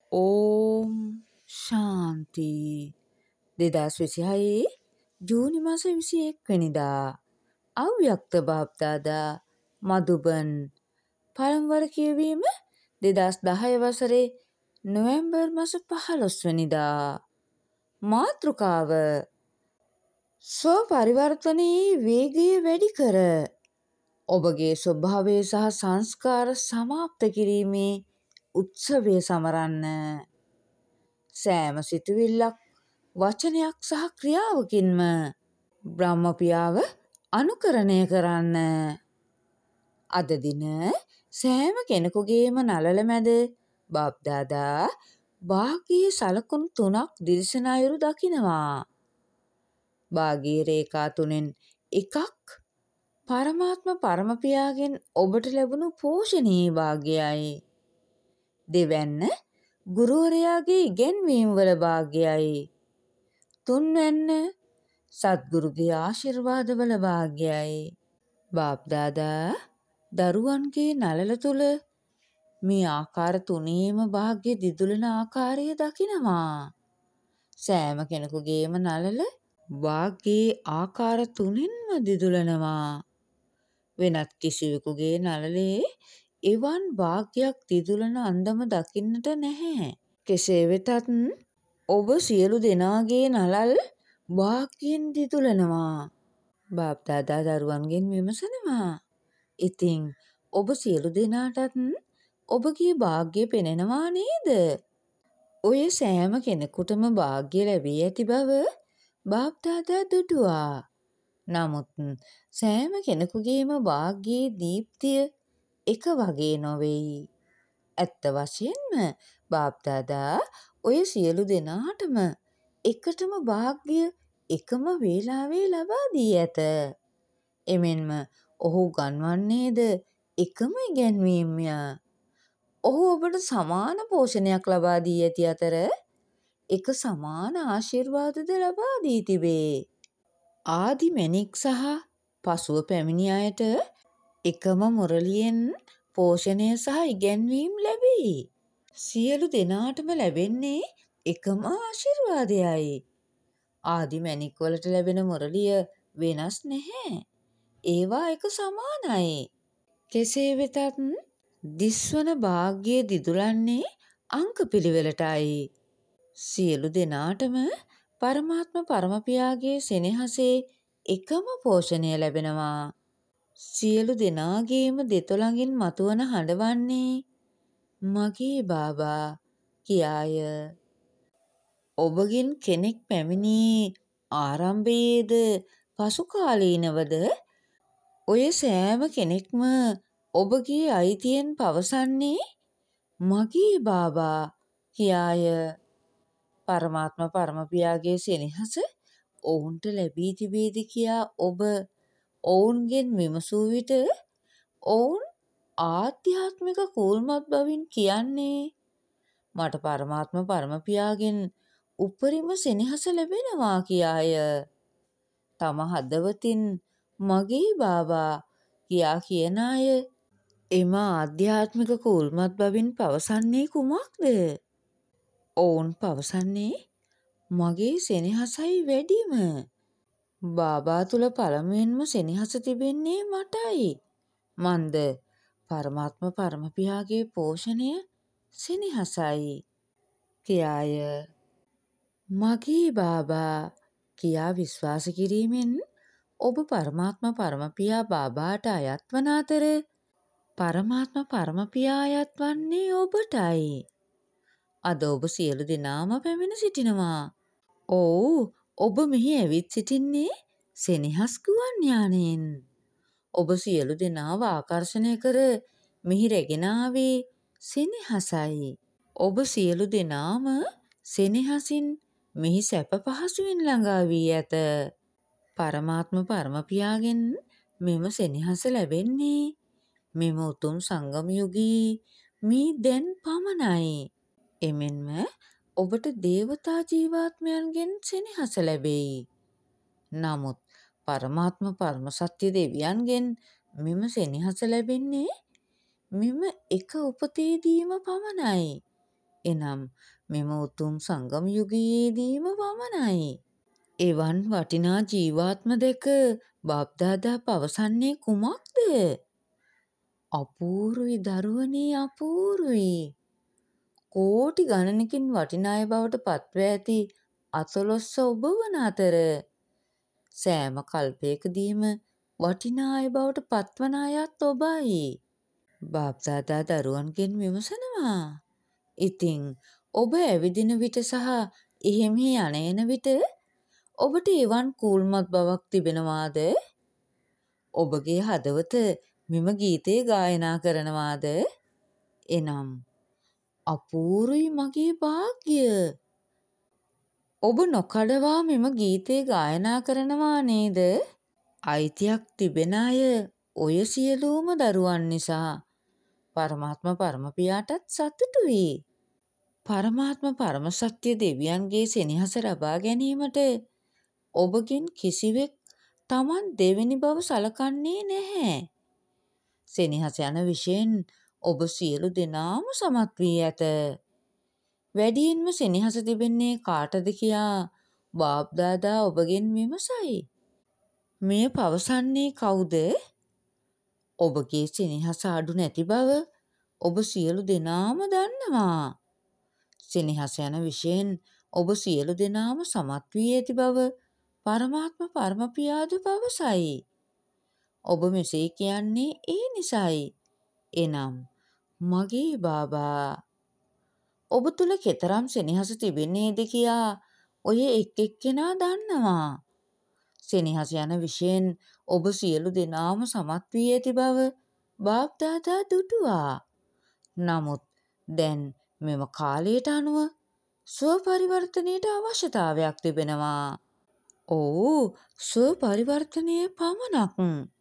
ඕම් ශාන්ති 2026 ජූනි මාස 21 වෙනිදා අව්‍යක්ත බාප්දාදා මදුබන් පළමුවර කියවීම 2010 වසරේ නොවැම්බර් මාස 15 වෙනිදා මාතෘකාව ස්ව පරිවර්තනයේ වේගය වැඩි කර ඔබගේ ස්වභාවය සහ සංස්කාර සමාප්ත කිරීමේ උත්සවය සමරන්න. සෑම සිතුවිල්ලක් වචනයක් සහ ක්‍රියාවකින්ම බ්‍රහ්මපියාව අනුකරණය කරන්න. අද දින සෑම කෙනෙකුගේම නළල මැද බාප්දාදා භාග්‍යයේ සලකුණු 3ක් දිලිසෙන අයුරු දකිනවා. භාග්‍ය රේඛා 3න් එකක් පරමාත්ම පරමපියාගෙන් ඔබට ලැබුණු පෝෂණීය භාග්‍යයයි. දෙවැන්න ගුරුවරයාගේ ඉගැන්වීම් වල භාග්‍යයයි. තුන්වැන්න සත්ගුරුගේ ආශිර්වාද වල භාග්‍යයයි. බාප්දාදා දරුවන්ගේ නළල තුල මේ ආකාර තුනේම භාග්‍ය දිදුලන ආකාරය දකිනවා. සෑම කෙනෙකුගේම නළල භාග්‍යයේ ආකාර තුනින්ම දිදුලනවා. වෙනත් කිසිවෙකුගේ නළලේ එවන් භාග්‍යයක් දිදුලන අන්දම දකින්නට නැහැ. කෙසේ වෙතත් ඔබ සියලු දෙනාගේ නළල් භාග්‍යයෙන් දිදුලනවා. බාප්දාදා දරුවන්ගෙන් විමසනවා. ඉතින් ඔබ සියලු දෙනාටත් ඔබගේ භාග්‍ය පෙනෙනවා නේද? ඔය සෑම කෙනෙකුටම භාග්‍ය ලැබී ඇති බව බාප්දාදා දුටුවා. නමුත් සෑම කෙනෙකුගේම භාග්‍යයේ දීප්තිය එක වගේ නොවේයි. ඇත්ත වශයෙන්ම බාප්දාදා ඔය සියලු දෙනාටම එකටම භාග්‍ය එකම වේලාවේ ලබා දී ඇත. එමෙන්ම ඔහු ගන්වන්නේද එකම ඉගැන්වීම්ය. ඔහු ඔබට සමාන පෝෂණයක් ලබා දී ඇති අතර එක සමාන ආශිර්වාදද ලබා දී තිබේ. ආදි මැණික් සහ පසුව පැමිණි අයට එකම මුරලියෙන් පෝෂණය සහ ඉගැන්වීම් ලැබෙයි. සියලු දෙනාටම ලැබෙන්නේ එකම ආශිර්වාදයයි. ආදි මැණික් වලට ලැබෙන මුරලිය වෙනස් නැහැ. ඒවා එක සමානයි. කෙසේ වෙතත් දිස්වන භාග්‍ය දිදුලන්නේ අංක පිළිවෙලටයි. සියලු දෙනාටම පරමාත්ම පරමපියාගේ සෙනෙහසේ එකම පෝෂණය ලැබෙනවා. සියලු දෙනාගේම දෙතොලඟින් මතුවන හඬ වන්නේ මගේ බාබා කියාය. ඔබගෙන් කෙනෙක් පැමිණි ආරම්භයේද පසු කාලීනවද ඔය සෑම කෙනෙක්ම ඔබගේ අයිතියෙන් පවසන්නේ මගේ බාබා කියාය. පරමාත්ම පරමපියාගේ සෙනෙහස ඔවුන්ට ලැබී තිබේද කියා ඔබ ඔවුන්ගෙන් විමසූ විට ඔවුන් ආධ්‍යාත්මික කූල්මත් බවින් කියන්නේ මට පරමාත්ම පරමපියාගෙන් උපරිම සෙනෙහස ලැබෙනවා කියාය. තම හදවතින් මගේ බාබා කියා කියන අය එම ආධ්‍යාත්මික කූල්මත් බවින් පවසන්නේ කුමක්ද? ඔවුන් පවසන්නේ මගේ සෙනෙහසයි වැඩිම. බාබා තුල පළමුවෙන්ම සෙනෙහස තිබෙන්නේ මටයි. මන්ද පරමාත්ම පරමපියාගේ පෝෂණය සෙනෙහසයි කියාය. මගේ බාබා කියා විශ්වාස කිරීමෙන් ඔබ පරමාත්ම පරමපියා බාබාට අයත් වන අතර පරමාත්ම පරමපියා අයත් වන්නේ ඔබටයි. අද ඔබ සියලු දෙනාම පැමිණ සිටිනවා. ඔව් ඔබ මෙහි ඇවිත් සිටින්නේ සෙනෙහස් ගුවන් යානයෙන්. ඔබ සියලු දෙනාව ආකර්ෂණය කර මෙහි රැගෙන ආවේ සෙනෙහසයි. ඔබ සියලු දෙනාම සෙනෙහසින් මෙහි සැප පහසුවෙන් ළඟා වී ඇත. පරමාත්ම පරමපියාගෙන් මෙම සෙනෙහස ලැබෙන්නේ මෙම උතුම් සංගම යුගී මේ දැන් පමණයි. එමෙන්ම ඔබට දේවතා ජීවාත්මයන්ගෙන් සෙනෙහස ලැබෙයි. නමුත් පරමාත්ම පරම සත්‍ය දෙවියන්ගෙන් මෙම සෙනෙහස ලැබෙන්නේ මෙම එක උපතේදීම පමණයි. එනම් මෙම උතුම් සංගම යුගයේදීම පමණයි. එවන් වටිනා ජීවාත්ම දෙක බාප්දාදා පවසන්නේ කුමක්ද? අපූරුයි දරුවනේ අපූරුයි. කෝටි ගණනකින් වටිනා අය බවට පත්ව ඇති 14 ඔබ වන අතර සෑම කල්පයකදීම වටිනා අය බවට පත්වන අයත් ඔබයි. බාප්දාදා දරුවන්ගෙන් විමසනවා. ඉතින් ඔබ ඇවිදින විට සහ එහෙමෙහි යන විට ඔබට එවන් කූල්මත් බවක් තිබෙනවාද? ඔබගේ හදවත මෙම ගීතය ගායනා කරනවාද? එනම් අපූරුයි මගේ වාග්ය. ඔබ නොකඩවා මෙම ගීතය ගායනා කරනවා නේද? අයිතියක් තිබෙන අය ඔය සියලුම දරුවන් නිසා පරමාත්ම පරමපියාටත් සතුටුයි. පරමාත්ම පරම සත්‍ය දෙවියන්ගේ සෙනෙහස ලබා ගැනීමට ඔබගෙන් කිසිවෙක් Taman දෙවෙනි බව සලකන්නේ නැහැ. සෙනෙහස යන විශයෙන් ඔබ සියලු දෙනාම සමත් වී ඇත. වැඩියෙන්ම සෙනෙහස තිබෙන්නේ කාටද කියා බාප්දාදා ඔබගෙන් විමසයි. මෙය පවසන්නේ කවුද? ඔබගේ සෙනෙහස අඩු නැති බව ඔබ සියලු දෙනාම දන්නවා. සෙනෙහස යන විශයෙන් ඔබ සියලු දෙනාම සමත් වී ඇති බව පරමාත්ම පරමපියාද පවසයි. ඔබ මෙසේ කියන්නේ ඒ නිසයි. එනම් මගේ බාබා. ඔබ තුල කෙතරම් සෙනෙහස තිබෙන්නේද කියා ඔය එක් එක්කෙනා දන්නවා. සෙනෙහස යන විශයෙන් ඔබ සියලු දෙනාම සමත් වී ඇති බව බාප්දාදා දුටුවා. නමුත් දැන් මෙම කාලයට අනුව ස්ව පරිවර්තනයට අවශ්‍යතාවයක් තිබෙනවා. ඔව් ස්ව පරිවර්තනය පමණක්.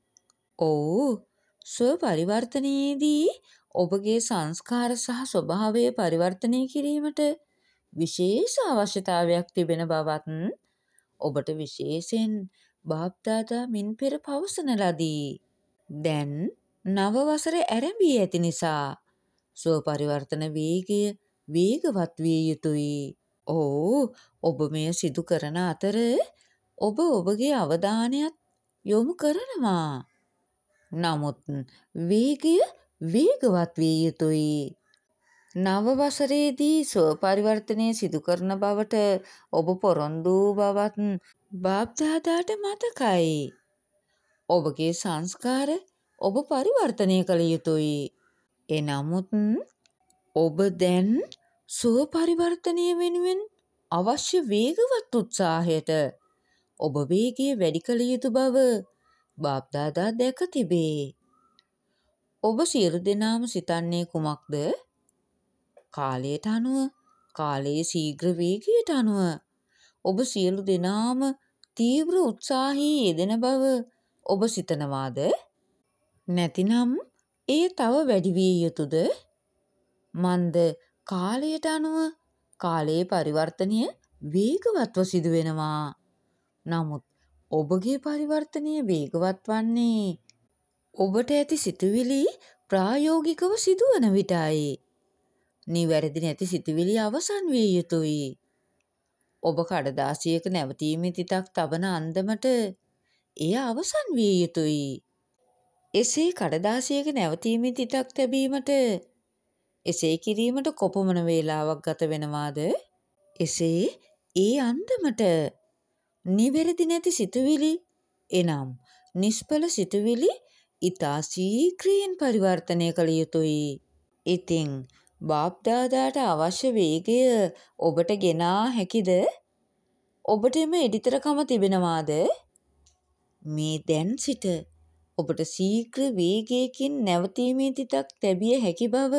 ඔව් ස්ව පරිවර්තනයේදී ඔබගේ සංස්කාර සහ ස්වභාවය පරිවර්තනය කිරීමට විශේෂ අවශ්‍යතාවයක් තිබෙන බවත් ඔබට විශේෂයෙන් බාප්දාදා මින් පෙර පවසන ලදී. දැන් නව වසර ඇරඹී ඇති නිසා ස්ව පරිවර්තන වේගය වේගවත් විය යුතුයි. ඔබ මෙය සිදු කරන අතර ඔබ ඔබගේ අවධානයත් යොමු කරනවා. නමුත් වේගය වේගවත් විය යුතුයි. නව වසරේදී ස්ව පරිවර්තනය සිදු කරන බවට ඔබ පොරොන්දු බවත් බාප්දාදාට මතකයි. ඔබගේ සංස්කාර ඔබ පරිවර්තනය කළ යුතුයි. එනමුත් ඔබ දැන් ස්ව පරිවර්තනය වෙනුවෙන් අවශ්‍ය වේගවත් උත්සාහයට ඔබ වේගය වැඩි කළ යුතු බව බාප්දාදා දැක තිබේ. ඔබ සියලු දෙනාම සිතන්නේ කුමක්ද? කාලයට අනුව, කාලයේ ශීඝ්‍ර වේගයට අනුව ඔබ සියලු දෙනාම තීව්‍ර උත්සාහයේ යෙදෙන බව ඔබ සිතනවාද? නැතිනම් එය තව වැඩි විය යුතුද? මන්ද කාලයට අනුව කාලයේ පරිවර්තනය වේගවත්ව සිදු වෙනවා. නමුත් ඔබගේ පරිවර්තනය වේගවත් වන්නේ ඔබට ඇති සිතුවිලි ප්‍රායෝගිකව සිදුවන විටයි. නිවැරදි නැති සිතුවිලි අවසන් විය යුතුයි. ඔබ කඩදාසියක නැවතීමේ තිතක් තබන අන්දමට එය අවසන් විය යුතුයි. එසේ කඩදාසියක නැවතීමේ තිතක් තැබීමට එසේ කිරීමට කොපමණ වේලාවක් ගත වෙනවාද? එසේ ඒ අන්දමට නිවැරදි නැති සිතුවිලි එනම් නිෂ්ඵල සිතුවිලි ඉතා ශීඝ්‍රයෙන් පරිවර්තනය කළ යුතුයි. ඉතින් බාප්දාදාට අවශ්‍ය වේගය ඔබට ගෙනා හැකිද? ඔබට එම එඩිතරකම තිබෙනවාද? මේ දැන් සිට ඔබට ශීඝ්‍ර වේගයකින් නැවතීමේ තිතක් තැබිය හැකි බව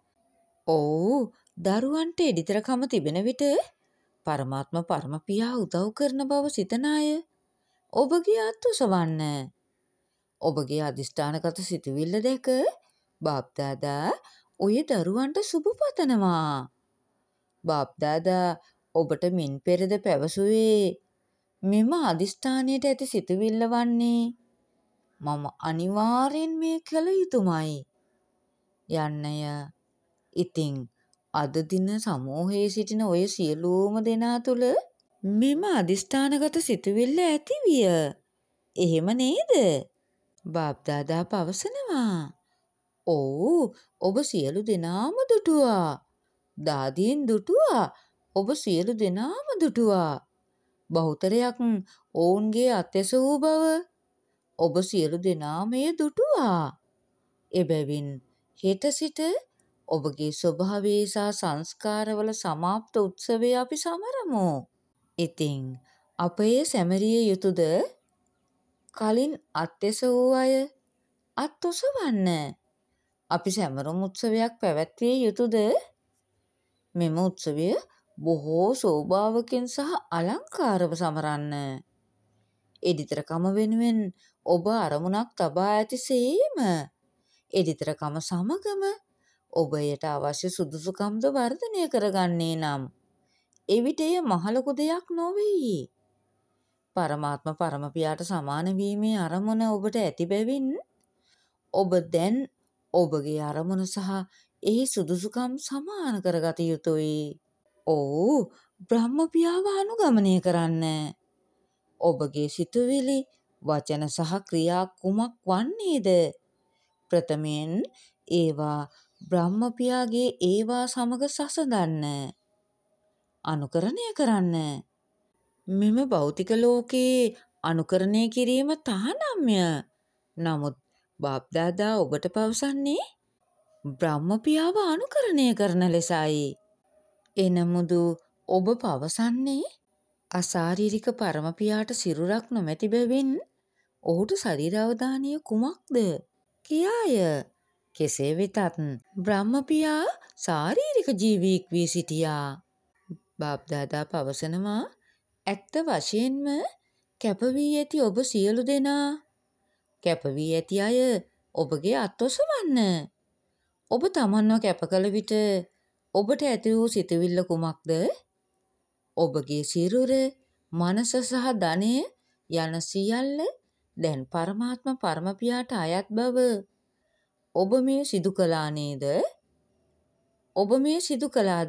දරුවන්ට එඩිතරකම තිබෙන විට පරමාත්ම පරමපියා උදව් කරන බව සිතන අය ඔබගේ අත් ඔසවන්න. ඔබගේ අදිෂ්ඨානගත සිතුවිල්ල දැක බාප්දාදා ඔය දරුවන්ට සුබ පතනවා. බාප්දාදා ඔබට මින් පෙරද පැවසුවේ මෙම අදිෂ්ඨානයට ඇති සිතුවිල්ල වන්නේ මම අනිවාර්යෙන් මේ කළ යුතුමයි යන්නය. ඉතින් අද දින සමූහයේ සිටින ඔය සියලුම දෙනා තුළ මෙම අදිෂ්ඨානගත සිතුවිල්ල ඇතිවිය. එහෙම නේද? බාප්දාදා පවසනවා. ඔව්, ඔබ සියලු දෙනාම දුටුවා. දාදීන් දුටුවා. ඔබ සියලු දෙනාම දුටුවා. බහුතරයක් ඔවුන්ගේ අත්ඇසූ බව ඔබ සියලු දෙනාම එය දුටුවා. එබැවින් හෙට සිට ඔබගේ ස්වභාවයේ සහ සංස්කාරවල සමාප්ත උත්සවය අපි සමරමු. ඉතින් අප එය සැමරිය යුතුද? කලින් අත්ඇසූ අය අත් ඔසවන්න. අපි සැමරුම් උත්සවයක් පැවැත්විය යුතුද? මෙම උත්සවය බොහෝ සෝභාවකින් සහ අලංකාරව සමරන්න. එඩිතරකම වෙනුවෙන් ඔබ අරමුණක් තබා ඇති සේම එඩිතරකම සමගම ඔබ එයට අවශ්‍ය සුදුසුකම්ද වර්ධනය කරගන්නේ නම් එවිට එය මහලොකු දෙයක් නොවෙයි. පරමාත්ම පරමපියාට සමාන වීමේ අරමුණ ඔබට ඇති බැවින් ඔබ දැන් ඔබගේ අරමුණ සහ එහි සුදුසුකම් සමාන කරගත යුතුයි. ඔව්, බ්‍රහ්මපියාව අනුගමනය කරන්න. ඔබගේ සිතුවිලි, වචන සහ ක්‍රියා කුමක් වන්නේද? ප්‍රථමයෙන් ඒවා බ්‍රහ්මපියාගේ ඒවා සමග සසඳන්න. අනුකරණය කරන්න. මෙම භෞතික ලෝකයේ අනුකරණය කිරීම තහනම්ය. නමුත් බාප්දාදා ඔබට පවසන්නේ බ්‍රහ්මපියාව අනුකරණය කරන ලෙසයි. එනමුදු ඔබ පවසන්නේ අශාරීරික පරමපියාට සිරුරක් නොමැති බැවින් ඔහුට ශරීරාවධානය කුමක්ද කියාය. කෙසේ වෙතත් බ්‍රහ්මපියා ශාරීරික ජීවියෙක් වී සිටියා. බාප්දාදා පවසනවා ඇත්ත වශයෙන්ම කැපවී ඇති ඔබ සියලු දෙනා කැපවී ඇති අය ඔබගේ අත් ඔසවන්න. ඔබ තමන්ව කැප කළ විට ඔබට ඇති වූ සිතුවිල්ල කුමක්ද? ඔබගේ සිරුර, මනස සහ ධනය යන සියල්ල දැන් පරමාත්ම පරමපියාට අයත් බව ඔබ මේ සිදු කළා නේද? ඔබ මේ සිදු කළාද?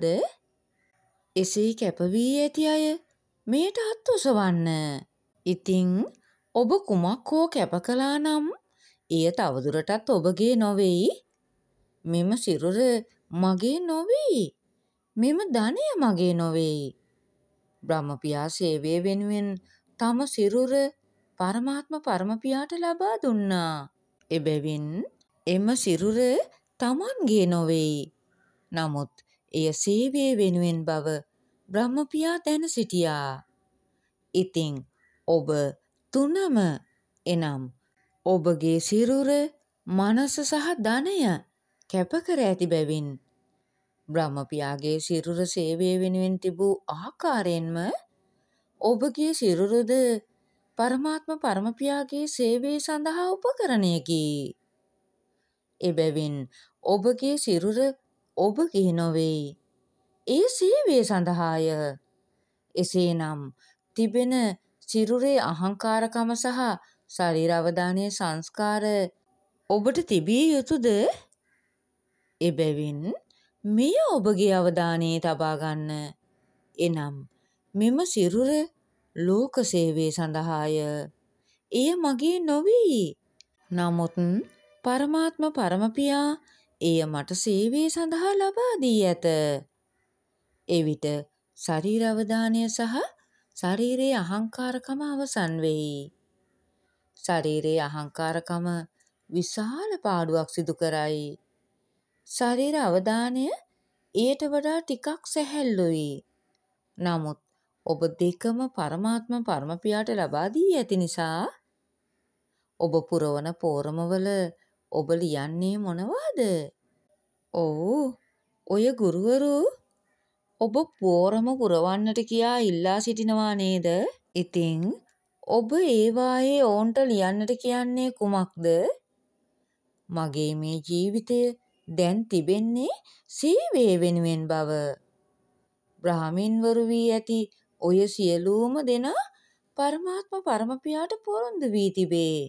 එසේ කැපවී ඇති අය මෙයට අත් ඔසවන්න. ඉතින් ඔබ කුමක් හෝ කැප කළා නම් එය තවදුරටත් ඔබගේ නොවේයි. මෙම සිරුර මගේ නොවේයි. මෙම ධනය මගේ නොවේයි. බ්‍රහ්මපියා සේවය වෙනුවෙන් තම සිරුර පරමාත්ම පරමපියාට ලබා දුන්නා. එබැවින් එම සිරුර තමන්ගේ නොවේයි. නමුත් එය සේවය වෙනුවෙන් බව බ්‍රහ්මපියා දැන සිටියා. ඉතින් ඔබ තුනම එනම් ඔබගේ සිරුර, මනස සහ ධනය කැප කර ඇති බැවින් බ්‍රහ්මපියාගේ සිරුර සේවය වෙනුවෙන් තිබූ ආකාරයෙන්ම ඔබගේ සිරුරද පරමාත්ම පරමපියාගේ සේවය සඳහා උපකරණයකි. එබැවින් ඔබගේ සිරුර ඔබගේ නොවේයි. ඒ සේවය සඳහාය. එසේනම් තිබෙන සිරුරේ අහංකාරකම සහ ශරීර අවධානයේ සංස්කාර ඔබට තිබිය යුතුද? එබැවින් මෙය ඔබගේ අවධානයේ තබා ගන්න. එනම් මෙම සිරුර ලෝක සේවය සඳහාය. එය මගේ නොවේයි. නමුත් පරමාත්ම පරමපියා එය මට සේවය සඳහා ලබා දී ඇත. එවිට ශරීර අවධානය සහ ශරීරයේ අහංකාරකම අවසන් වෙයි. ශරීරයේ අහංකාරකම විශාල පාඩුවක් සිදු කරයි. ශරීර අවධානය ඊට වඩා ටිකක් සැහැල්ලුයි. නමුත් ඔබ දෙකම පරමාත්ම පරමපියාට ලබා දී ඇති නිසා ඔබ පුරවන පෝරමවල ඔබ ලියන්නේ මොනවාද? ඔව්, ඔය ගුරුවරු ඔබ පෝරම පුරවන්නට කියා ඉල්ලා සිටිනවා නේද? ඉතින් ඔබ ඒවායේ ඔවුන්ට ලියන්නට කියන්නේ කුමක්ද? මගේ මේ ජීවිතය දැන් තිබෙන්නේ සේවය වෙනුවෙන් බව. බ්‍රාහ්මීන්වරු වී ඇති ඔය සියලුම දෙනා පරමාත්ම පරමපියාට පොරොන්දු වී තිබේ.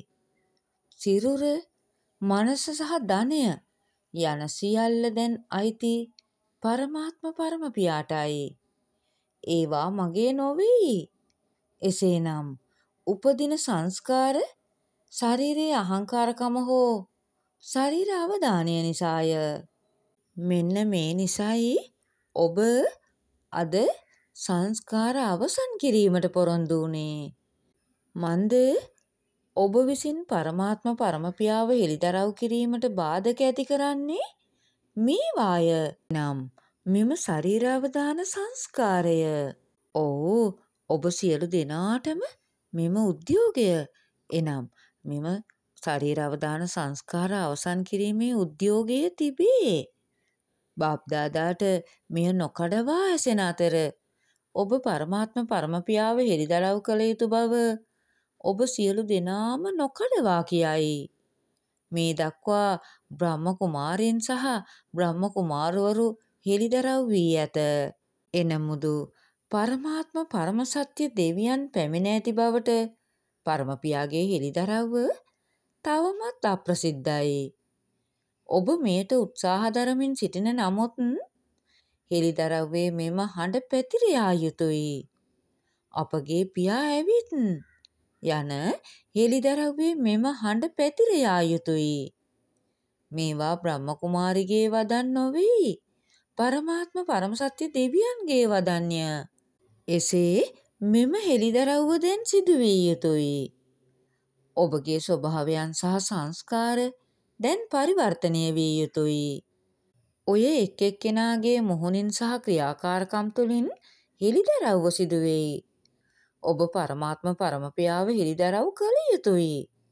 සිරුර, මනස සහ ධනය යන සියල්ල දැන් අයිති පරමාත්ම පරම පියාටයි. ඒවා මගේ නොවේ. එසේනම් උපදින සංස්කාර ශරීරයේ අහංකාරකම හෝ ශරීර අවදානය නිසාය. මෙන්න මේ නිසයි ඔබ අද සංස්කාර අවසන් කිරීමට පොරොන්දු වුණේ. මන්ද ඔබ විසින් පරමාත්ම පරමපියාව හෙළිදරව් කිරීමට බාධක ඇති කරන්නේ මේවාය. නම් මෙම ශරීරාවදාන සංස්කාරය. ඔබ සියලු දෙනාටම මෙම උද්‍යෝගය එනම් මෙම ශරීරාවදාන සංස්කාර අවසන් කිරීමේ උද්‍යෝගය තිබේ. බාප්දාදාට මෙය නොකඩවා ඇසෙන අතර ඔබ පරමාත්ම පරමපියාව හෙළිදරව් කළ යුතු බව ඔබ සියලු දෙනාම නොකඩවා කියයි. මේ දක්වා බ්‍රහ්ම කුමාරයන් සහ බ්‍රහ්ම කුමාරවරු හෙළිදරව් වී ඇත. එනමුදු පරමාත්ම පරම සත්‍ය දෙවියන් පැමිණ ඇති බවට පරමපියාගේ හෙළිදරව්ව තවමත් අප්‍රසිද්ධයි. ඔබ මෙයට උත්සාහ දරමින් සිටින නමුත් හෙළිදරව්වේ මෙම හඬ පැතිර යා යුතුයි. අපගේ පියා ඇවිත් යන හෙළිදරව්වේ මෙම හඬ පැතිර යා යුතුයි. මේවා බ්‍රහ්ම කුමාරිගේ වදන් නොවේ. පරමාත්ම පරම සත්‍ය දෙවියන්ගේ වදන්ය. එසේ මෙම හෙළිදරව්ව දැන් සිදු විය යුතුයි. ඔබගේ ස්වභාවයන් සහ සංස්කාර දැන් පරිවර්තනය විය යුතුයි. ඔය එක් එක්කෙනාගේ මුහුණින් සහ ක්‍රියාකාරකම් තුළින් හෙළිදරව්ව සිදු වෙයි. ඔබ පරමාත්ම පරමපියාව හෙළිදරව් කළ යුතුයි.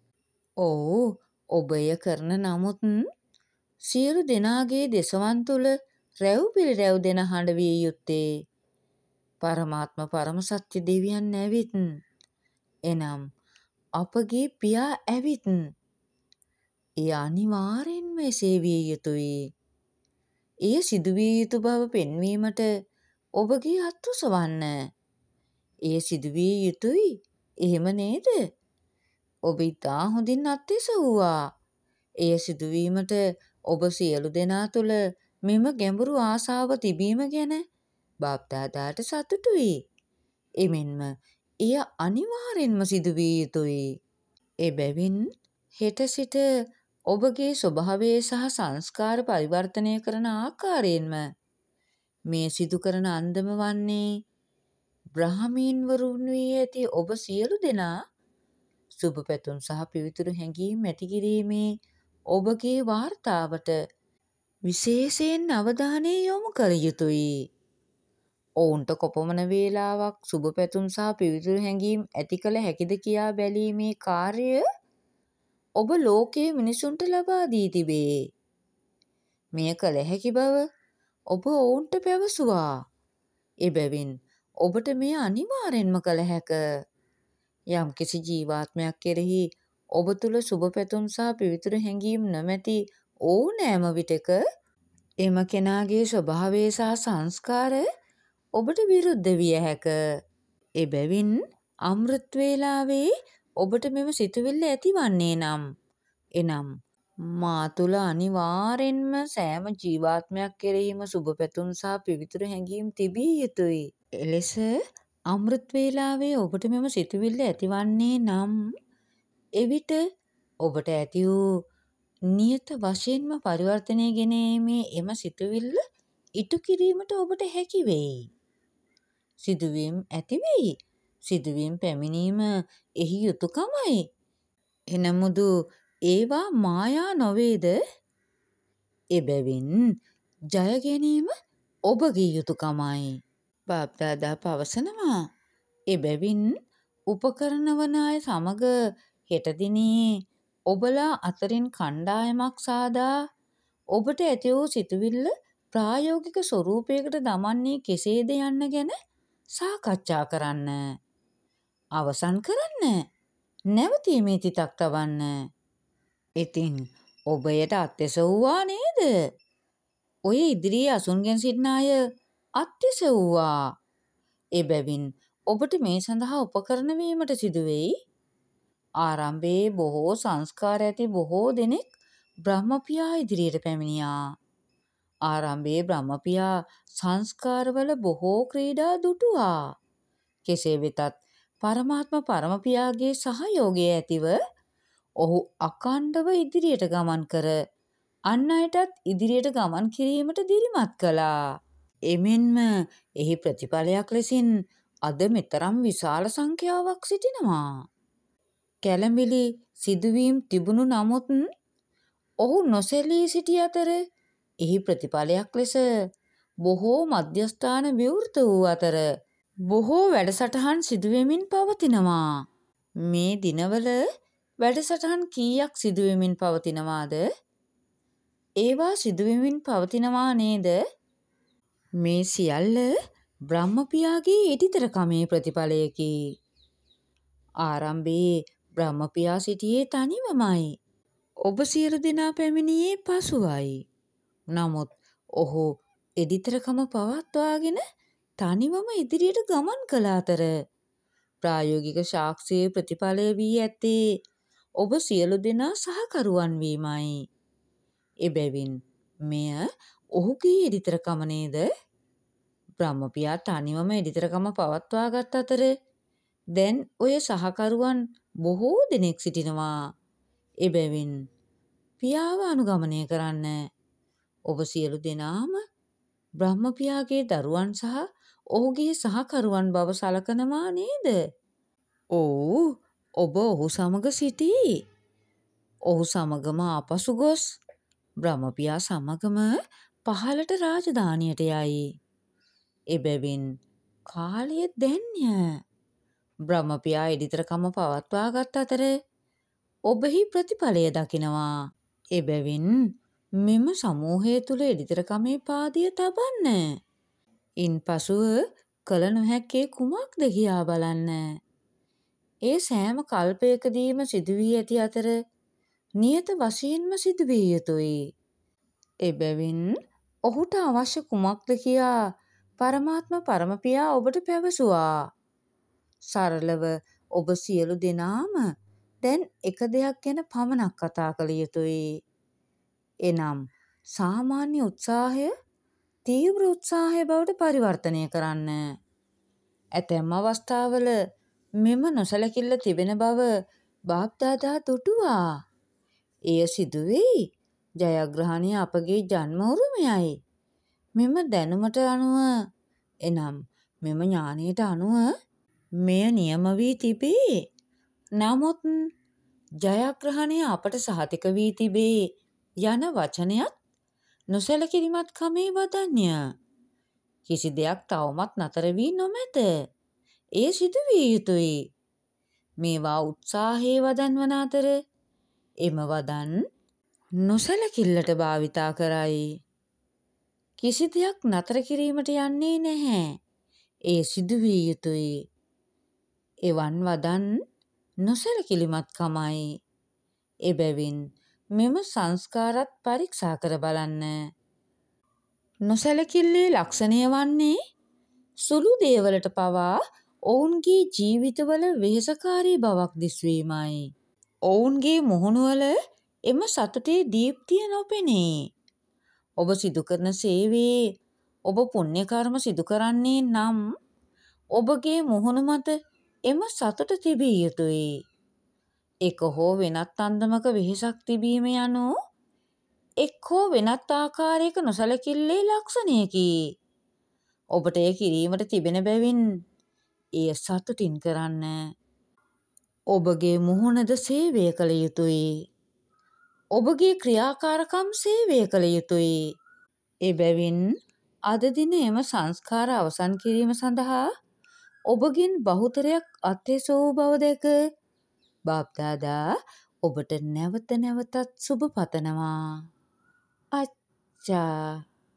ඔබ එය කරන නමුත් සියලු දෙනාගේ දෙසවන් තුළ රැව් පිළිරැව් දෙන හඬ විය යුත්තේ පරමාත්ම පරම සත්‍ය දෙවියන් ඇවිත් එනම් අපගේ පියා ඇවිත් එය අනිවාර්යෙන්ම එසේ විය යුතුයි. එය සිදුවිය යුතු බව පෙන්වීමට ඔබගේ අත් ඔසවන්න. එය සිදුවිය යුතුයි. එහෙම නේද? ඔබ ඉතා හොඳින් අත් එසවුවා. එය සිදුවීමට ඔබ සියලු දෙනා තුළ මෙම ගැඹුරු ආසාව තිබීම ගැන බාප්දාදාට සතුටුයි. එමෙන්ම එය අනිවාර්යෙන්ම සිදුවිය යුතුයි. එබැවින් හෙට සිට ඔබගේ ස්වභාවයේ සහ සංස්කාර පරිවර්තනය කරන ආකාරයෙන්ම මේ සිදු කරන අන්දම වන්නේ බ්‍රාහ්මීන්වරුන් වී ඇති ඔබ සියලු දෙනා සුබ පැතුම් සහ පිවිතුරු හැඟීම් ඇති කිරීමේ ඔබගේ වාර්තාවට විශේෂයෙන් අවධානය යොමු කළ යුතුයි. ඔවුන්ට කොපමණ වේලාවක් සුබ පැතුම් සහ පිවිතුරු හැඟීම් ඇති කළ හැකිද කියා බැලීමේ කාර්යය ඔබ ලෝකයේ මිනිසුන්ට ලබා දී තිබේ. මෙය කළ හැකි බව ඔබ ඔවුන්ට පැවසුවා. එබැවින් ඔබට මෙය අනිවාර්යෙන්ම කළ හැක. යම්කිසි ජීවාත්මයක් කෙරෙහි ඔබ තුළ සුබ පැතුම් සහ පිවිතුරු හැඟීම් නොමැති ඕනෑම විටක එම කෙනාගේ ස්වභාවය සහ සංස්කාර ඔබට විරුද්ධ විය හැක. එබැවින් අමෘත් වේලාවේ ඔබට මෙම සිතුවිල්ල ඇතිවන්නේ එනම් මා තුළ අනිවාර්යෙන්ම සෑම ජීවාත්මයක් කෙරෙහිම සුබ පැතුම් සහ පිවිතුරු හැඟීම් තිබිය යුතුයි. එලෙස අමෘත් වේලාවේ ඔබට මෙම සිතුවිල්ල ඇතිවන්නේ නම් එවිට ඔබට ඇති වූ නියත වශයෙන්ම පරිවර්තනය ගෙන ඒමේ එම සිතුවිල්ල ඉටු කිරීමට ඔබට හැකි වෙයි. සිදුවීම් ඇති වෙයි. සිදුවීම් පැමිණීම එහි යුතුයකමයි. එනමුදු ඒවා මායා නොවේද? එබැවින් ජය ගැනීම ඔබගේ යුතුයකමයි. බාප්දාදා පවසනවා. එබැවින් උපකරණ වන අය සමග හෙට දිනේ ඔබලා අතරින් කණ්ඩායමක් සාදා ඔබට ඇති වූ සිතුවිල්ල ප්‍රායෝගික ස්වරූපයකට දමන්නේ කෙසේද යන්න ගැන සාකච්ඡා කරන්න. අවසන් කරන්න. නැවතීමේ තිතක් තබන්න. ඉතින් ඔබ එයට අත් එසවුවා නේද? ඔය ඉදිරියේ අසුන්ගෙන සිටින අය අත් එසවුවා. එබැවින් ඔබට මේ සඳහා උපකරණ වීමට සිදුවෙයි. ආරම්භයේ බොහෝ සංස්කාර ඇති බොහෝ දෙනෙක් බ්‍රහ්මපියා ඉදිරියට පැමිණියා. ආරම්භයේ බ්‍රහ්මපියා සංස්කාරවල බොහෝ ක්‍රීඩා දුටුවා. කෙසේ වෙතත් පරමාත්ම පරමපියාගේ සහයෝගය ඇතිව ඔහු අකණ්ඩව ඉදිරියට ගමන් කර අන් අයටත් ඉදිරියට ගමන් කිරීමට දිරිමත් කළා. එමෙන්ම එහි ප්‍රතිඵලයක් ලෙසින් අද මෙතරම් විශාල සංඛ්‍යාවක් සිටිනවා. කැළඹිලි සිදුවීම් තිබුණු නමුත් ඔහු නොසැලී සිටි අතර එහි ප්‍රතිඵලයක් ලෙස බොහෝ මධ්‍යස්ථාන විවෘත වූ අතර බොහෝ වැඩසටහන් සිදුවෙමින් පවතිනවා. මේ දිනවල වැඩසටහන් කීයක් සිදුවෙමින් පවතිනවාද? ඒවා සිදුවෙමින් පවතිනවා නේද? මේ සියල්ල බ්‍රහ්මපියාගේ ඉදිතරකමේ ප්‍රතිඵලයකි. ආරම්භයේ බ්‍රහ්මපියා සිටියේ තනිවමයි. ඔබ සියලු දෙනා පැමිණියේ පසුවයි. නමුත් ඔහු එදිතරකම පවත්වාගෙන තනිවම ඉදිරියට ගමන් කළ අතර ප්‍රායෝගික සාක්ෂියේ ප්‍රතිඵලය වී ඇත්තේ ඔබ සියලු දෙනා සහකරුවන් වීමයි. එබැවින් මෙය ඔහුගේ එදිතරකම නේද? බ්‍රහ්මපියා තනිවම එදිතරකම පවත්වාගත් අතර දැන් ඔය සහකරුවන් බොහෝ දෙනෙක් සිටිනවා. එබැවින් පියාව අනුගමනය කරන්න. ඔබ සියලු දෙනාම බ්‍රහ්මපියාගේ දරුවන් සහ ඔහුගේ සහකරුවන් බව සලකනවා නේද? ඔව්, ඔබ ඔහු සමග සිටී. ඔහු සමගම ආපසු ගොස් බ්‍රහ්මපියා සමගම පහළට රාජධානියට යයි. එබැවින් කාලය දැන්ය. බ්‍රහ්මපියා එදිතරකම පවත්වාගත් අතර ඔබෙහි ප්‍රතිඵලය දකිනවා. එබැවින් මෙම සමූහය තුළ එදිතරකමේ පාදිය තබන්න. ඉන්පසුව කළ නොහැක්කේ කුමක්ද කියා බලන්න. ඒ සෑම කල්පයකදීම සිදුවී ඇති අතර නියත වශයෙන්ම සිදුවිය යුතුයි. එබැවින් ඔහුට අවශ්‍ය කුමක්ද කියා පරමාත්ම පරමපියා ඔබට පැවසුවා. සරලව ඔබ සියලු දෙනාම දැන් එක දෙයක් ගැන පමණක් කතා කළ යුතුයි. එනම් සාමාන්‍ය උත්සාහය තීව්‍ර උත්සාහය බවට පරිවර්තනය කරන්න. ඇතැම් අවස්ථාවල මෙම නොසැලකිල්ල තිබෙන බව බාප්දාදා දුටුවා. එය සිදුවෙයි. ජයග්‍රහණය අපගේ ජන්ම උරුමයයි. මෙම දැනුමට අනුව එනම් මෙම ඥානයට අනුව මෙය නියම වී තිබේ. නමුත් ජයග්‍රහණය අපට සහතික වී තිබේ යන වචනයත් නොසැලකිලිමත් කමේ වදන්ය. කිසි දෙයක් තවමත් නතර වී නොමැත. එය සිදුවිය යුතුයි. මේවා උත්සාහයේ වදන් වන අතර එම වදන් නොසැලකිල්ලට භාවිතා කරයි. කිසි දෙයක් නතර කිරීමට යන්නේ නැහැ. ඒ සිදුවිය යුතුයි. එවන් වදන් නොසැලකිලිමත්කමයි. එබැවින් මෙම සංස්කාරත් පරීක්ෂා කර බලන්න. නොසැලකිල්ලේ ලක්ෂණය වන්නේ සුළු දේවලට පවා ඔවුන්ගේ ජීවිතවල වෙහෙසකාරී බවක් දිස්වීමයි. ඔවුන්ගේ මුහුණුවල එම සතුටේ දීප්තිය නොපෙනේ. ඔබ සිදු කරන සේවයේ ඔබ පුණ්‍ය කර්ම සිදු කරන්නේ නම් ඔබගේ මුහුණ මත එම සතුට තිබිය යුතුයි. එක හෝ වෙනත් අන්දමක වෙහෙසක් තිබීම යනු එක් හෝ වෙනත් ආකාරයක නොසැලකිල්ලේ ලක්ෂණයකි. ඔබට එය කිරීමට තිබෙන බැවින් එය සතුටින් කරන්න. ඔබගේ මුහුණද සේවය කළ යුතුයි. ඔබගේ ක්‍රියාකාරකම් සේවය කළ යුතුයි. එබැවින් අද දින එම සංස්කාර අවසන් කිරීම සඳහා ඔබගෙන් බහුතරයක් අත්‍යසෝ වූ බව දැක බාප්දාදා ඔබට නැවත නැවතත් සුබ පතනවා. අච්චා.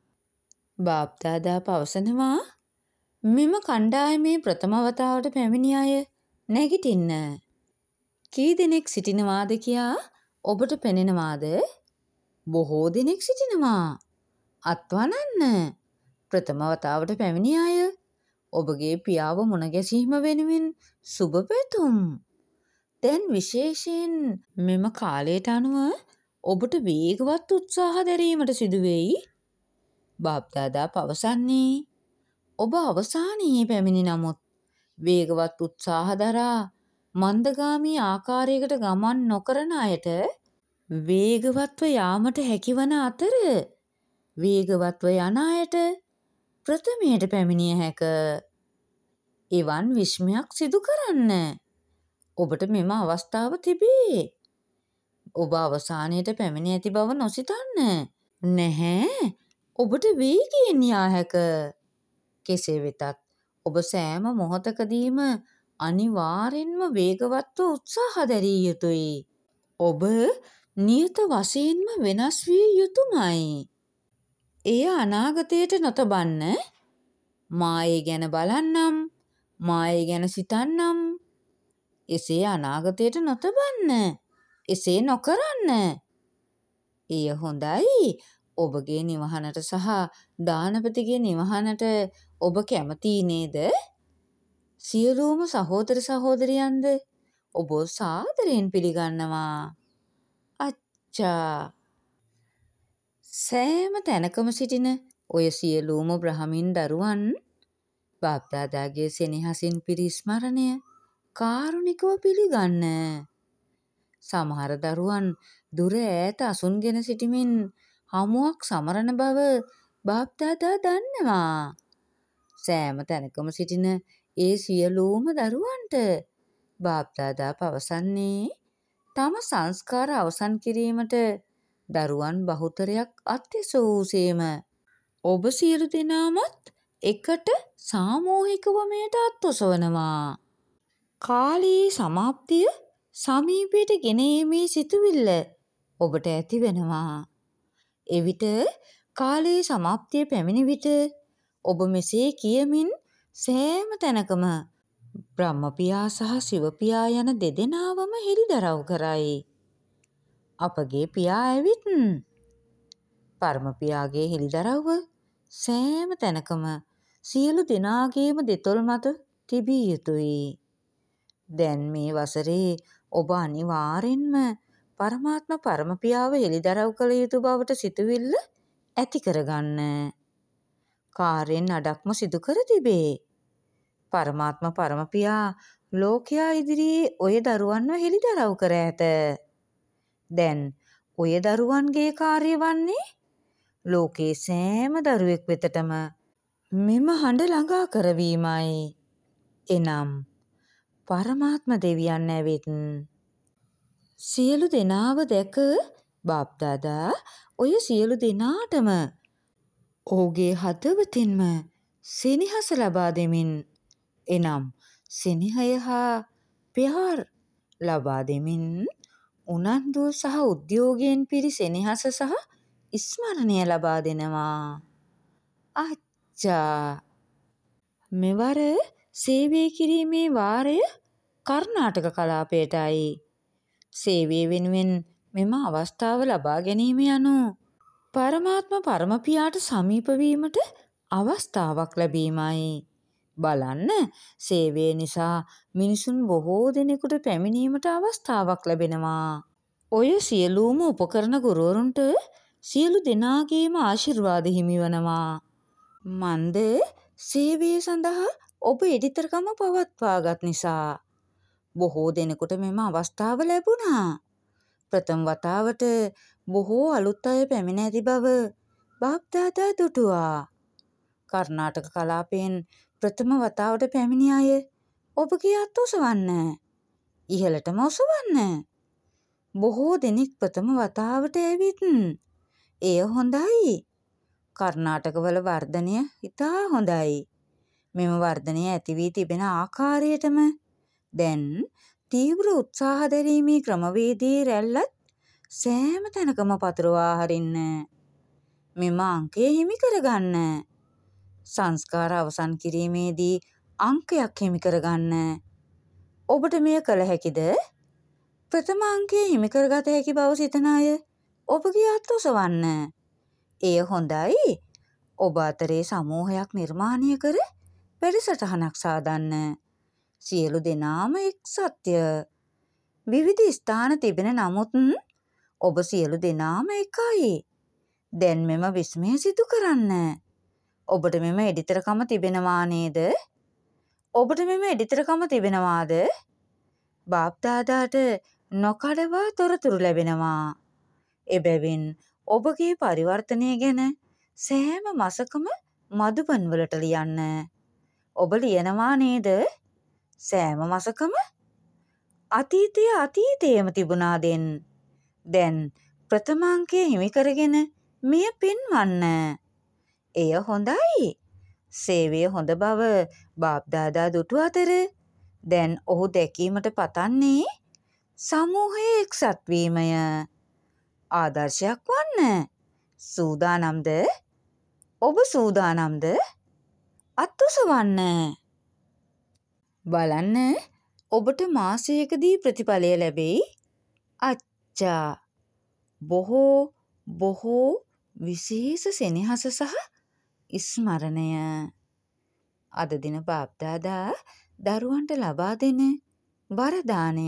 බාප්දාදා පවසනවා මෙම කණ්ඩායමේ ප්‍රථම වතාවට පැමිණි අය නැගිටින්න. කී දෙනෙක් සිටිනවාද කියා ඔබට පෙනෙනවාද? බොහෝ දෙනෙක් සිටිනවා. අත්වනන්න. ප්‍රථම වතාවට පැමිණි අය ඔබගේ පියාව මුණ ගැසීම වෙනුවෙන් සුබ පැතුම්. දැන් විශේෂයෙන් මෙම කාලයට අනුව ඔබට වේගවත් උත්සාහ දැරීමට සිදුවෙයි. බාප්දාදා පවසන්නේ ඔබ අවසානයේ පැමිණි නමුත් වේගවත් උත්සාහ දරා මන්දගාමී ආකාරයකට ගමන් නොකරන අයට වේගවත්ව යාමට හැකිවන අතර වේගවත්ව යන අයට ප්‍රථමයට පැමිණිය හැක. එවන් විස්මයක් සිදු කරන්න ඔබට මෙම අවස්ථාව තිබේ. ඔබ අවසානයට පැමිණ ඇති බව නොසිතන්න. නැහැ. ඔබට වේගයෙන් යා හැක. කෙසේ වෙතත් ඔබ සෑම මොහොතකදීම අනිවාර්යෙන්ම වේගවත්ව උත්සාහ දැරිය යුතුයි. ඔබ නියත වශයෙන්ම වෙනස් විය යුතුමයි. එය අනාගතයට නොතබන්න. මා ඒ ගැන බලන්නම්. මා ඒ ගැන සිතන්නම්. එසේ අනාගතයට නොතබන්න. එසේ නොකරන්න. එය හොඳයි. ඔබගේ නිවහනට සහ දානපතිගේ නිවහනට ඔබ කැමතියි නේද? සියලුම සහෝදර සහෝදරියන්ද ඔබ සාදරයෙන් පිළිගන්නවා. අච්චා. සෑම තැනකම සිටින ඔය සියලුම බ්‍රහමින් දරුවන් බාප්දාදාගේ සෙනෙහසින් පිරි ස්මරණය කාරුණිකව පිළිගන්න. සමහර දරුවන් දුර ඈත අසුන්ගෙන සිටිමින් හමුවක් සමරන බව බාප්දාදා දන්නවා. සෑම තැනකම සිටින ඒ සියලුම දරුවන්ට බාප්දාදා පවසන්නේ තම සංස්කාර අවසන් කිරීමට දරුවන් බහුතරයක් අත්විසූසේම ඔබ සියලු දෙනාමත් එකට සාමූහිකව මෙයට අත්ඔසවනවා. කාලයේ සමාප්තිය සමීපයට ගෙන ඒමේ සිතුවිල්ල ඔබට ඇති වෙනවා. එවිට කාලයේ සමාප්තිය පැමිණි විට ඔබ මෙසේ කියමින් සෑම තැනකම බ්‍රහ්මපියා සහ ශිවපියා යන දෙදෙනාවම හෙළිදරව් කරයි. අපගේ පියා ඇවිත් පරමපියාගේ හෙළිදරව්ව සෑම තැනකම සියලු දෙනාගේම දෙතොල් මත තිබිය යුතුයි. දැන් මේ වසරේ ඔබ අනිවාර්යෙන්ම පරමාත්ම පරමපියාව හෙළිදරව් කළ යුතු බවට සිතුවිල්ල ඇති කරගන්න. කාර්යෙන් අඩක්ම සිදු කර තිබේ. පරමාත්ම පරමපියා ලෝකයා ඉදිරියේ ඔය දරුවන්ව හෙළිදරව් කර ඇත. දැන් ඔය දරුවන්ගේ කාර්ය වන්නේ ලෝකයේ සෑම දරුවෙක් වෙතටම මෙම හඬ ළඟා කරවීමයි. එනම් පරමාත්ම දෙවියන් ඇවිත් සියලු දෙනාව දැක බාප්දාදා ඔය සියලු දෙනාටම ඔහුගේ හදවතින්ම සෙනෙහස ලබා දෙමින් එනම් සෙනෙහය හා ප්‍යාර් ලබා දෙමින් උනන්දුව සහ උද්‍යෝගයෙන් පිරි සෙනෙහස සහ ස්මරණය ලබා දෙනවා. අච්චා. මෙවර සේවය කිරීමේ වාරය කර්ණාටක කලාපයටයි. සේවය වෙනුවෙන් මෙම අවස්ථාව ලබා ගැනීම යනු පරමාත්ම පරමපියාට සමීප වීමට අවස්ථාවක් ලැබීමයි. බලන්න සේවය නිසා මිනිසුන් බොහෝ දෙනෙකුට පැමිණීමට අවස්ථාවක් ලැබෙනවා. ඔය සියලුම උපකරණ ගුරුවරුන්ට සියලු දෙනාගේම ආශිර්වාද හිමිවනවා. මන්ද සේවය සඳහා ඔබ එඩිතරකම පවත්වාගත් නිසා බොහෝ දෙනෙකුට මෙම අවස්ථාව ලැබුණා. ප්‍රථම වතාවට බොහෝ අලුත් අය පැමිණ ඇති බව බාප්දාදා දුටුවා. කර්ණාටක කලාපයෙන් ප්‍රථම වතාවට පැමිණි අය ඔබගේ අත් ඔසවන්න. ඉහළටම ඔසවන්න. බොහෝ දෙනෙක් ප්‍රථම වතාවට ඇවිත් එය හොඳයි. කර්ණාටකවල වර්ධනය ඉතා හොඳයි. මෙම වර්ධනය ඇති වී තිබෙන ආකාරයටම දැන් තීව්‍ර උත්සාහ දැරීමේ ක්‍රමවේදයේ රැල්ලත් සෑම තැනකම පතුරවා හරින්න. මෙම අංකය හිමි කරගන්න. සංස්කාර අවසන් කිරීමේදී අංකයක් හිමි කරගන්න. ඔබට මෙය කළ හැකිද? ප්‍රථම අංකය හිමි කරගත හැකි බව සිතන අය ඔබගේ අත් ඔසවන්න. එය හොඳයි. ඔබ අතරේ සමූහයක් නිර්මාණය කර වැඩසටහනක් සාදන්න. සියලු දෙනාම එක්සත්ය. විවිධ ස්ථාන තිබෙන නමුත් ඔබ සියලු දෙනාම එකයි. දැන් මෙම විස්මය සිදු කරන්න. ඔබට මෙම එඩිතරකම තිබෙනවා නේද? ඔබට මෙම එඩිතරකම තිබෙනවාද? බාප්දාදාට නොකඩවා තොරතුරු ලැබෙනවා. එබැවින් ඔබගේ පරිවර්තනය ගැන සෑම මාසකම මදුබන් වලට ලියන්න. ඔබ ලියනවා නේද? සෑම මාසකම අතීතයේම තිබුණාදෙන්. දැන් ප්‍රථම අංකය හිමි කරගෙන මෙය පෙන්වන්න. එය හොඳයි. සේවය හොඳ බව බාප්දාදා දුටු අතර දැන් ඔහු දැකීමට පතන්නේ සමූහයේ එක්සත් වීමය. ආදර්ශයක් වන්න. සූදානම්ද? ඔබ සූදානම්ද? අත් ඔසවන්න. බලන්න ඔබට මාසයකදී ප්‍රතිඵලය ලැබෙයි. අච්චා. බොහෝ විශේෂ සෙනෙහස සහ ස්මරණය. අද දින බාප්දාදා දරුවන්ට ලබා දෙන වරදානය.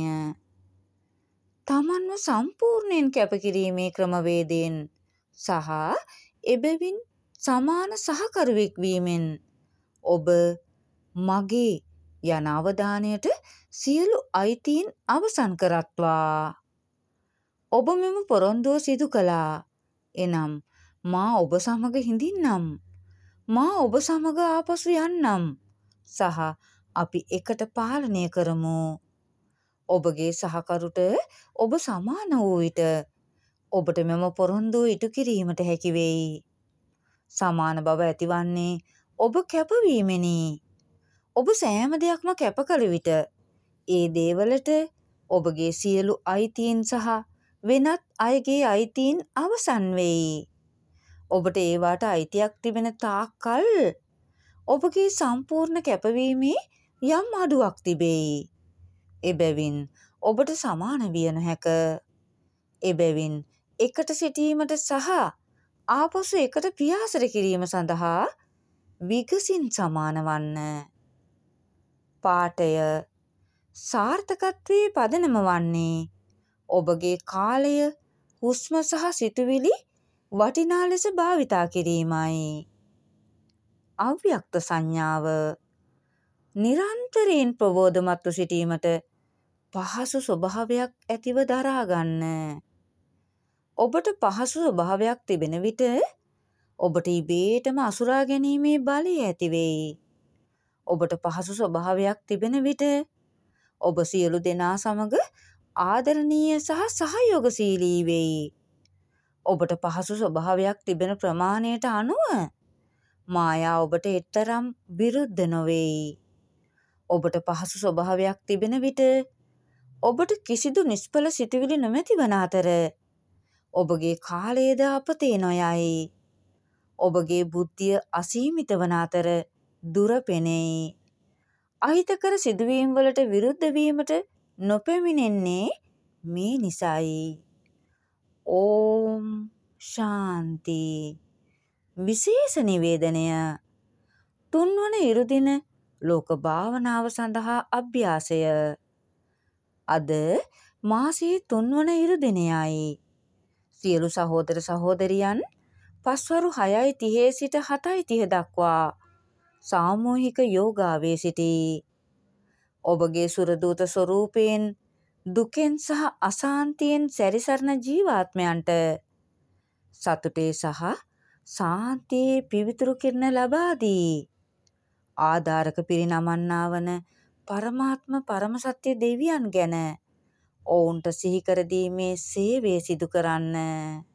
තමන්ව සම්පූර්ණයෙන් කැපකිරීමේ ක්‍රමවේදයෙන් සහ එබැවින් සමාන සහකරුවෙක් වීමෙන් ඔබ මගේ යන අවධානයට සියලු අයිතීන් අවසන් කරත්වා. ඔබ මෙම පොරොන්දුව සිදු කළා. එනම් මා ඔබ සමග හිඳින්නම්. මා ඔබ සමග ආපසු යන්නම්. සහ අපි එකට පාලනය කරමු. ඔබගේ සහකරුට ඔබ සමාන වූ විට ඔබට මෙම පොරොන්දුව ඉටු කිරීමට හැකි වෙයි. සමාන බව ඇතිවන්නේ ඔබ කැපවීමෙනි. ඔබ සෑම දෙයක්ම කැප කළ විට ඒ දේවලට ඔබගේ සියලු අයිතීන් සහ වෙනත් අයගේ අයිතීන් අවසන් වෙයි. ඔබට ඒවාට අයිතියක් තිබෙන තාක්කල් ඔබගේ සම්පූර්ණ කැපවීමේ යම් අඩුවක් තිබෙයි. එබැවින් ඔබට සමාන විය නොහැක. එබැවින් එකට සිටීමට සහ ආපසු එකට පියාසර කිරීම සඳහා විගසින් සමාන වන්න. පාඨය සාර්ථකත්වයේ පදනම වන්නේ ඔබගේ කාලය, හුස්ම සහ සිතුවිලි වටිනා ලෙස භාවිතා කිරීමයි. අව්‍යක්ත සංඥාව නිරන්තරයෙන් ප්‍රබෝධමත්ව සිටීමට පහසු ස්වභාවයක් ඇතිව දරා ගන්න. ඔබට පහසු ස්වභාවයක් තිබෙන විට ඔබට ඉබේටම අසුරා ගැනීමේ බලය ඇති වෙයි. ඔබට පහසු ස්වභාවයක් තිබෙන විට ඔබ සියලු දෙනා සමග ආදරණීය සහ සහයෝගශීලී වෙයි. ඔබට පහසු ස්වභාවයක් තිබෙන ප්‍රමාණයට අනුව මායා ඔබට එතරම් විරුද්ධ නොවේයි. ඔබට පහසු ස්වභාවයක් තිබෙන විට ඔබට කිසිදු නිෂ්ඵල සිතුවිලි නොමැති වන අතර ඔබගේ කාලයද අපතේ නොයයි. ඔබගේ බුද්ධිය අසීමිත වන අතර දුර පෙනෙයි. අහිතකර සිදුවීම් වලට විරුද්ධ වීමට නොපැමිණෙන්නේ මේ නිසයි. ඕම් ශාන්ති. විශේෂ නිවේදනය. තුන්වන ඉරුදින ලෝක භාවනාව සඳහා අභ්‍යාසය. අද මාසයේ තුන්වන ඉරුදිනයයි. සියලු සහෝදර සහෝදරියන් පස්වරු 6:30 සිට 7:30 දක්වා සාමූහික යෝගාවේ සිටී. ඔබගේ සුරදූත ස්වරූපයෙන් දුකෙන් සහ අසාන්තියෙන් සැරිසරන ජීවාත්මයන්ට සතුටේ සහ සාන්තියේ පිවිතුරු කිරණ ලබා දී ආධාරක පිරිනමන්නා වන පරමාත්ම පරම සත්‍ය දෙවියන් ගැන ඔවුන්ට සිහි කර දීමේ සේවය සිදු කරන්න.